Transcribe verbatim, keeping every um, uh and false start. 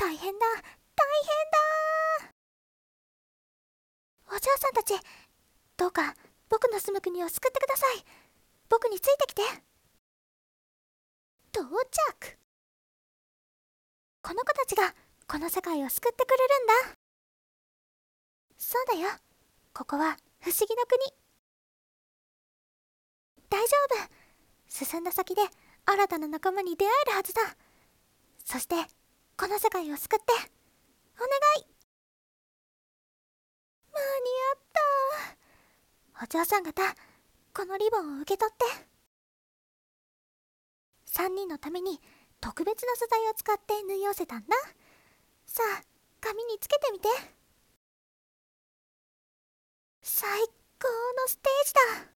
大変だ、大変だ。お嬢さんたち、どうか僕の住む国を救ってください。僕についてきて。到着。この子たちがこの世界を救ってくれるんだ。そうだよ、ここは不思議の国。大丈夫、進んだ先で新たな仲間に出会えるはずだ。そしてこの世界を救って、お願い。間に合った。お嬢さん方、このリボンを受け取って。さんにんのために特別な素材を使って縫い寄せたんだ。さあ、紙につけてみて。最高のステージだ。